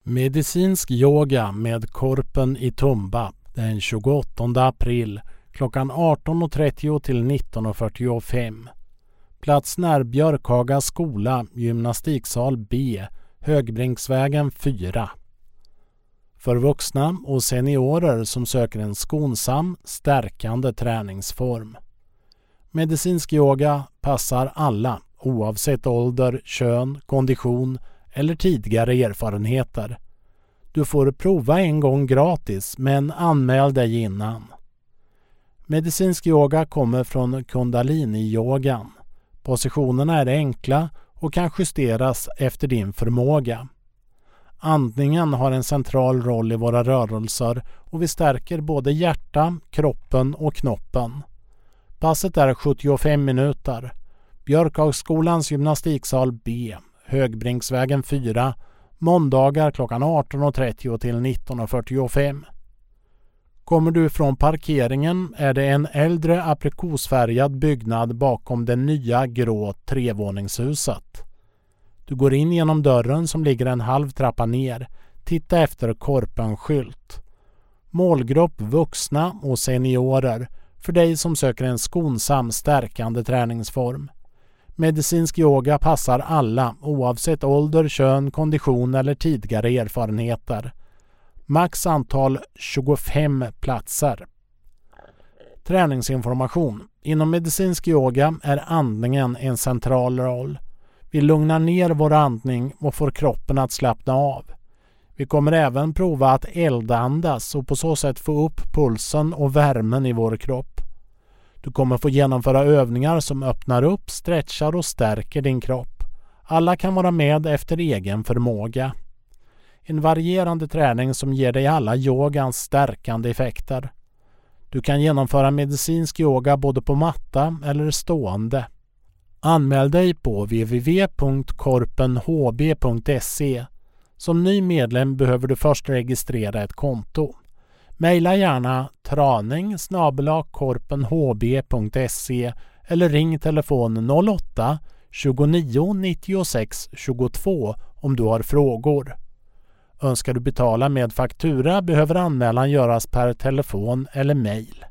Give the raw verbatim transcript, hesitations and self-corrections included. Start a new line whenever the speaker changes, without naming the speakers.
Medicinsk yoga med Korpen i Tumba den tjugoåttonde april klockan arton trettio till nitton fyrtiofem. Plats när Björkhaga skola, gymnastiksal B, Högbrinksvägen fyra. För vuxna och seniorer som söker en skonsam, stärkande träningsform. Medicinsk yoga passar alla oavsett ålder, kön, kondition eller tidigare erfarenheter. Du får prova en gång gratis, men anmäl dig innan. Medicinsk yoga kommer från kundalini-yogan. Positionerna är enkla och kan justeras efter din förmåga. Andningen har en central roll i våra rörelser och vi stärker både hjärta, kroppen och knoppen. Passet är sjuttiofem minuter. Björkhagsskolans gymnastiksal B, Högbrinksvägen fyra, måndagar klockan arton trettio till nitton fyrtiofem. Kommer du från parkeringen är det en äldre aprikosfärgad byggnad bakom det nya grå trevåningshuset. Du går in genom dörren som ligger en halv trappa ner. Titta efter Korpen-skylt. Målgrupp vuxna och seniorer för dig som söker en skonsam stärkande träningsform. Medicinsk yoga passar alla oavsett ålder, kön, kondition eller tidigare erfarenheter. Max antal tjugofem platser. Träningsinformation. Inom medicinsk yoga är andningen en central roll. Vi lugnar ner vår andning och får kroppen att slappna av. Vi kommer även prova att eldandas och på så sätt få upp pulsen och värmen i vår kropp. Du kommer få genomföra övningar som öppnar upp, stretchar och stärker din kropp. Alla kan vara med efter egen förmåga. En varierande träning som ger dig alla yogans stärkande effekter. Du kan genomföra medicinsk yoga både på matta eller stående. Anmäl dig på w w w punkt korpen h b punkt se. Som ny medlem behöver du först registrera ett konto. Maila gärna traning snabel-a korpen h b punkt se eller ring telefon noll åtta tjugonio nittiosex tjugotvå om du har frågor. Önskar du betala med faktura behöver anmälan göras per telefon eller mejl.